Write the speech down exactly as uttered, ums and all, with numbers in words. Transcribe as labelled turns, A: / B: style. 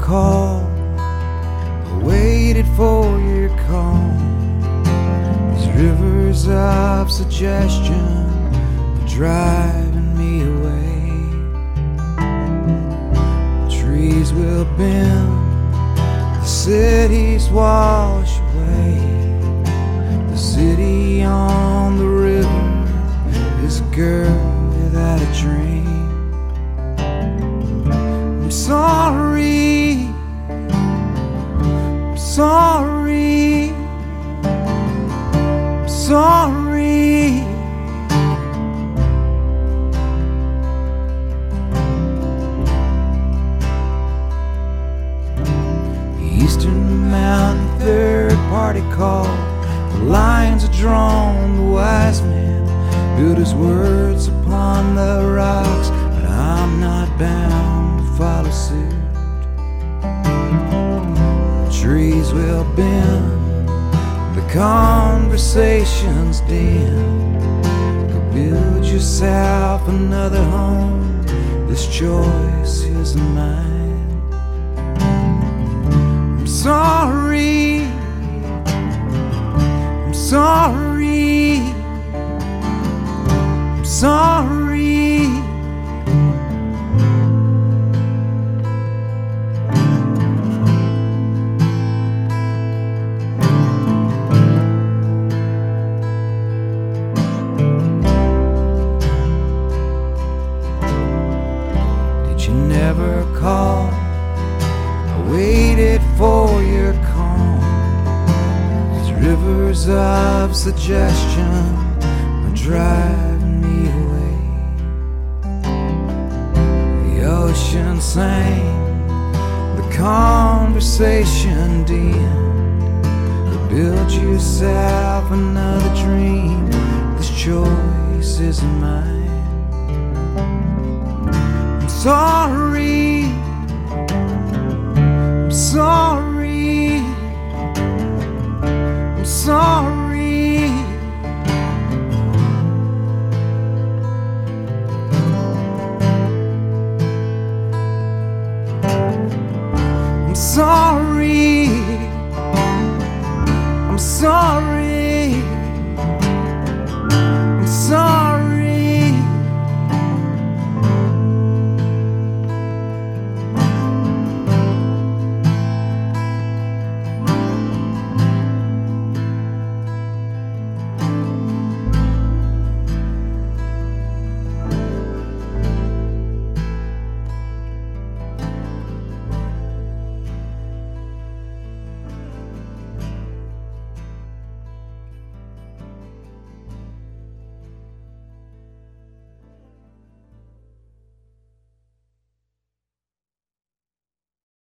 A: call, I waited for your call. These rivers of suggestion are driving me away. Trees will bend, the cities wash away. The city on the river is a girl without a dream. I'm sorry, I'm sorry, I'm sorry. The Eastern Mountain Third Party call, the lines are drawn, the wise man built his words upon the rocks, but I'm not bound to follow suit. Trees will bend, the conversation's dim. Go build yourself another home, this choice is mine. I'm sorry, I'm sorry, I'm sorry. Did you never call? I waited for your call. These rivers of suggestion are driving me away. The ocean sang, the conversation dimmed. Go build yourself another dream, this choice is mine. I'm sorry, I'm sorry, I'm sorry. I'm sorry, I'm sorry.